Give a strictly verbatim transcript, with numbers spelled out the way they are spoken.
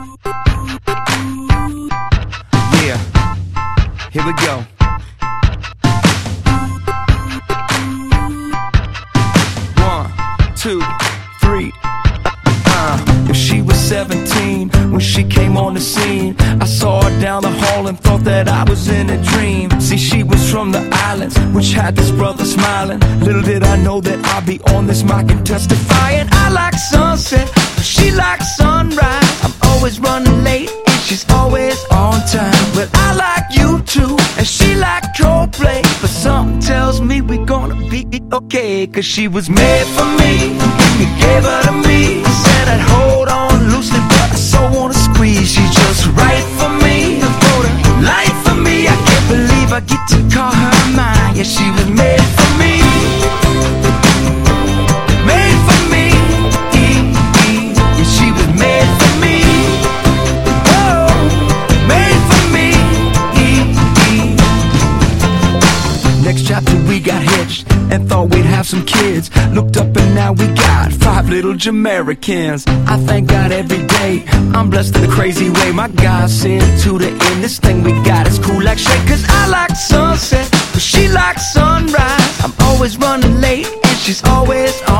Yeah, here we go. One, two, three. Uh, if she was seventeen when she came on the scene, I saw her down the hall and thought that I was in a dream. See, she was from the islands, which had this brother smiling. Little did I know that I'd be on this mic and testifying. I like sunset, she likes sunrise. I'm always running late and she's always on time. But I like you too, and she like Coldplay. But something tells me we're gonna be okay, cause she was made for me. You gave her to me, said I'd hold on loosely, but I so wanna squeeze. She's just right for me, for the life for me. I can't believe I get to call her mine. Yeah, she was made for me, made for me. Yeah, she was made for me. Oh, made for me. Next chapter we got hitched and thought we'd have some kids. Looked up and now we got five little Jamericans. I thank God every day I'm blessed in a crazy way. My God said to the end, this thing we got is cool like shit. Cause I like sunset, but she likes sunrise. I'm always running late and she's always on